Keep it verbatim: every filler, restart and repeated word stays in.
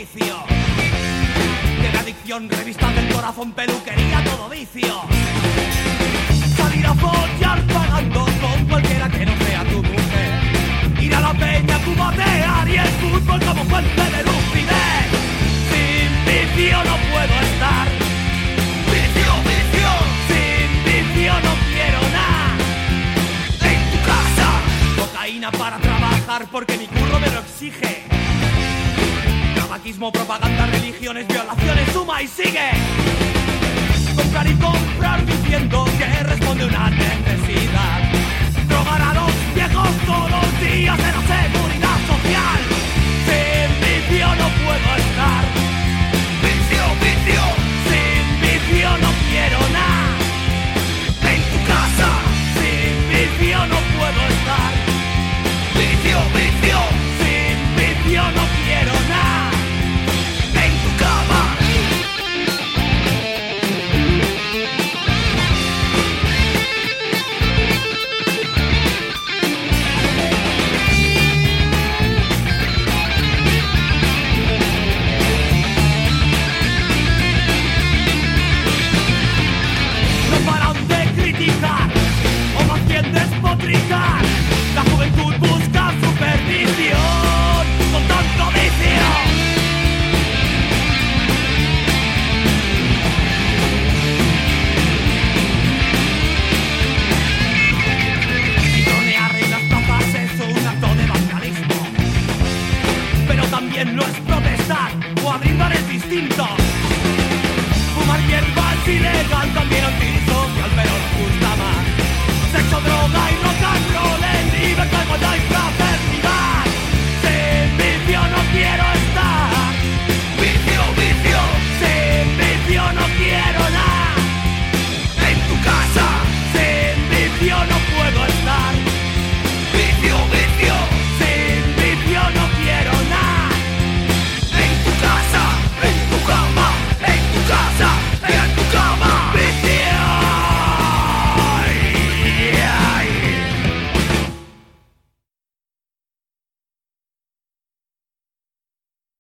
vicio. Tiene adicción, revistas del corazón, peluquería, todo vicio. Salir a follar pagando con cualquiera que no sea tu mujer. Ir a la peña, cubatear y el fútbol como fuente de lucidez. Sin vicio no puedo estar. Vicio, vicio. Sin vicio no quiero nada. En tu casa. Cocaína para trabajar porque mi curro me lo exige. Tabaquismo, propaganda, religiones, violaciones, suma y sigue. Comprar y comprar diciendo que responde una necesidad. Drogar a los viejos todos los días de la seguridad social. Sin vicio no puedo estar. Vicio, vicio. Sin vicio no quiero nada. En tu casa. Sin vicio no puedo estar. Vicio, vicio. Sin vicio no quiero nada. En tu cama. No paran de criticar, o más bien despotricar.